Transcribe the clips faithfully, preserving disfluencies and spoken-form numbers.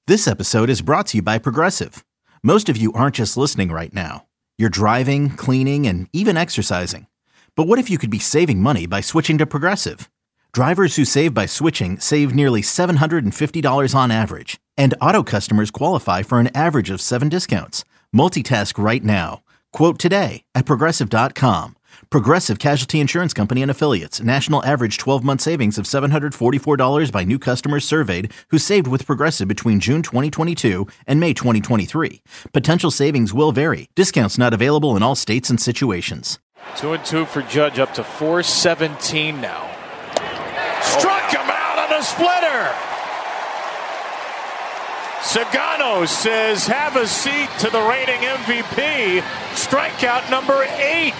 This episode is brought to you by Progressive. Most of you aren't just listening right now. You're driving, cleaning, and even exercising. But what if you could be saving money by switching to Progressive? Drivers who save by switching save nearly seven hundred fifty dollars on average. And auto customers qualify for an average of seven discounts. Multitask right now. Quote today at Progressive dot com. Progressive Casualty Insurance Company and Affiliates. National average twelve-month savings of seven hundred forty-four dollars by new customers surveyed who saved with Progressive between June twenty twenty-two and May twenty twenty-three. Potential savings will vary. Discounts not available in all states and situations. Two and two for Judge, up to four seventeen now. Struck him out on a splitter. Sagano says, have a seat to the reigning M V P. Strikeout number eight.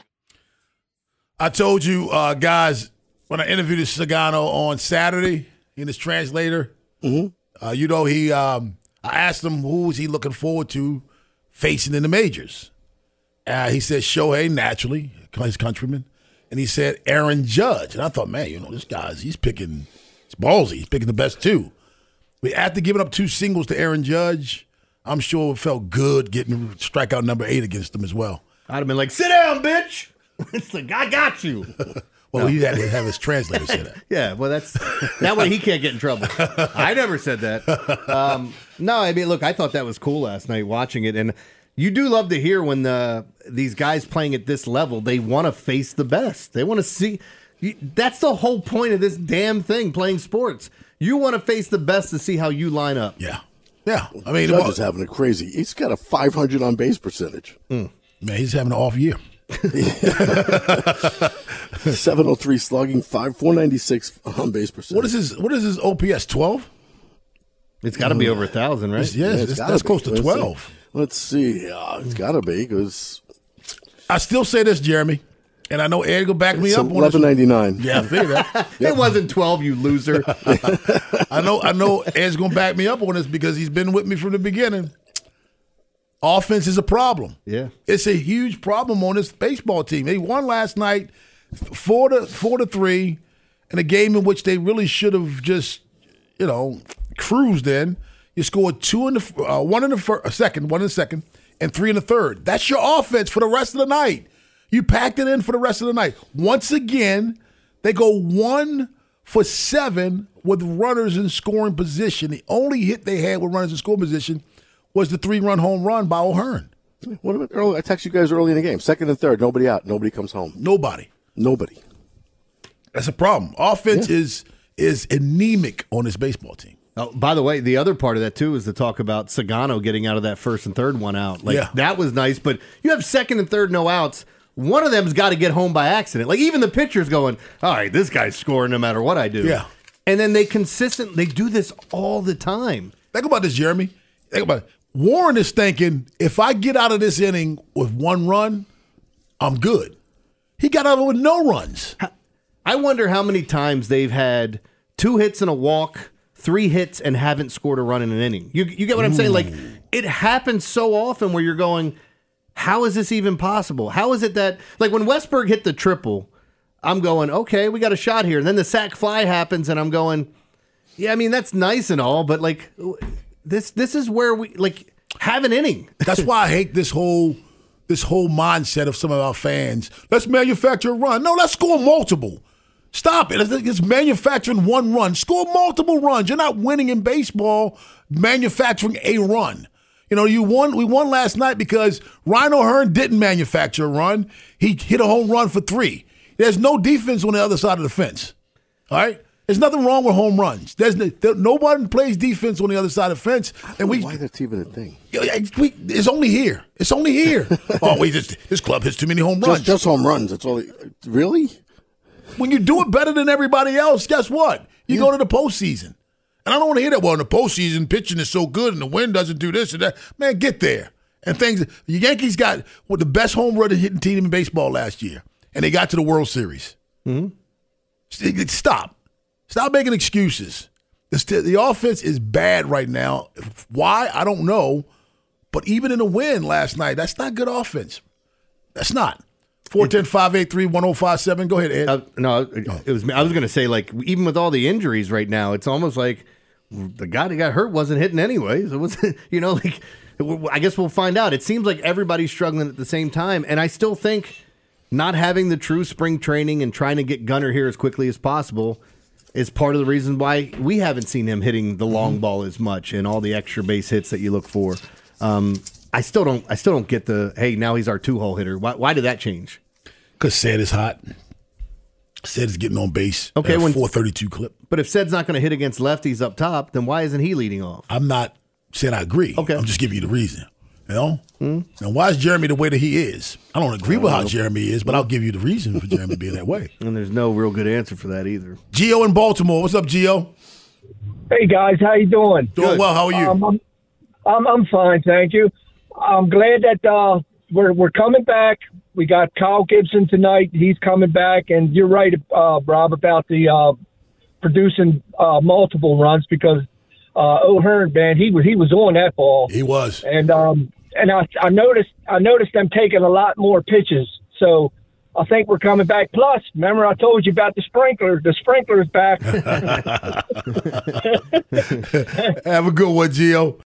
I told you, uh, guys, when I interviewed Sagano on Saturday in his translator, mm-hmm. uh, you know, he, um, I asked him who was he looking forward to facing in the majors. Uh, he said Shohei, naturally, his countryman. And he said Aaron Judge. And I thought, man, you know, this guy's, he's picking, it's ballsy. He's picking the best two. But after giving up two singles to Aaron Judge, I'm sure it felt good getting strikeout number eight against him as well. I'd have been like, sit down, bitch. It's like, I got you. well, no. He had to have his translator say that. Yeah, well, that's that way he can't get in trouble. I never said that. Um, no, I mean, look, I thought that was cool last night watching it. And you do love to hear when the these guys playing at this level, they want to face the best. They want to see. You, that's the whole point of this damn thing, playing sports. You want to face the best to see how you line up. Yeah. Yeah. I mean, Judge is having a crazy. He's got a five hundred on base percentage. Mm. Man, he's having an off year. seven oh three slugging, five four ninety-six on base percentage. What is his what is his O P S, twelve? It's got to be over a thousand, right? It's, yeah, yeah it's it's, that's be. close to Let's twelve. See. Let's see. Uh, it's got to be because I still say this, Jeremy, and I know Ed will back me it's up. eleven ninety-nine. Yeah, I figured that. Yep. It wasn't twelve, you loser. I know. I know Ed's gonna back me up on this because he's been with me from the beginning. Offense is a problem. Yeah, it's a huge problem on this baseball team. They won last night, four to four to three, in a game in which they really should have just, you know, cruised in. You scored two in the uh, one in the first, second, one in the second, and three in the third. That's your offense for the rest of the night. You packed it in for the rest of the night. Once again, they go one for seven with runners in scoring position. The only hit they had with runners in scoring position was the three-run home run by O'Hearn. What about early? I texted you guys early in the game. Second and third, nobody out. Nobody comes home. Nobody. Nobody. That's a problem. Offense yeah. is is anemic on this baseball team. Oh, by the way, the other part of that, too, is the talk about Sagano getting out of that first and third one out. Like, yeah. That was nice, but you have second and third no outs. One of them's got to get home by accident. Like, even the pitcher's going, all right, this guy's scoring no matter what I do. Yeah. And then they consistently do this all the time. Think about this, Jeremy. Think about it. Warren is thinking, if I get out of this inning with one run, I'm good. He got out of it with no runs. I wonder how many times they've had two hits and a walk, three hits, and haven't scored a run in an inning. You, you get what I'm saying? Like, it happens so often where you're going, how is this even possible? How is it that, like, when Westberg hit the triple, I'm going, okay, we got a shot here. And then the sac fly happens, and I'm going, yeah, I mean, that's nice and all, but, like, this this is where we, like, have an inning. That's why I hate this whole this whole mindset of some of our fans. Let's manufacture a run. No, let's score multiple. Stop it. It's manufacturing one run. Score multiple runs. You're not winning in baseball manufacturing a run. You know, you won. We won last night because Ryan O'Hearn didn't manufacture a run. He hit a home run for three. There's no defense on the other side of the fence. All right? There's nothing wrong with home runs. There's no, there, nobody plays defense on the other side of the fence. I don't and we, know why that's even a thing. We, it's only here. It's only here. oh, wait, this, this club hits too many home runs. Just, just home runs. That's all. They, really? When you do it better than everybody else, guess what? You yeah. go to the postseason. And I don't want to hear that. Well, in the postseason, pitching is so good and the wind doesn't do this and that. Man, get there. And things. The Yankees got with the best home run hitting team in baseball last year, and they got to the World Series. Mm-hmm. Stop. Stop making excuses. The, the offense is bad right now. Why? I don't know. But even in a win last night, that's not good offense. That's not. four one zero, five eight three, one zero five seven. Go ahead, Ed. Uh, no, it was. I was going to say, like, even with all the injuries right now, it's almost like the guy that got hurt wasn't hitting anyways. It was, you know, like I guess we'll find out. It seems like everybody's struggling at the same time, and I still think not having the true spring training and trying to get Gunnar here as quickly as possible is part of the reason why we haven't seen him hitting the long ball as much and all the extra base hits that you look for. Um, I still don't. I still don't get the hey. Now he's our two hole hitter. Why? Why did that change? Because Sed is hot. Sed is getting on base. Okay, at a when four thirty-two clip. But if Sed's not going to hit against lefties up top, then why isn't he leading off? I'm not saying I agree. Okay, I'm just giving you the reason. You know. Mm. And why is Jeremy the way that he is? I don't agree I don't with know. how Jeremy is, but I'll give you the reason for Jeremy being that way. And there's no real good answer for that either. Gio in Baltimore. What's up, Gio? Hey guys, how you doing? Doing Good. well. How are you? Um, I'm, I'm I'm fine, thank you. I'm glad that uh, we're we're coming back. We got Kyle Gibson tonight. He's coming back, and you're right, uh, Rob, about the uh, producing uh, multiple runs because uh, O'Hearn, man, he was he was on that ball. He was, and um, and I, I noticed I noticed them taking a lot more pitches. So I think we're coming back. Plus, remember I told you about the sprinkler. The sprinkler's back. Have a good one, Gio.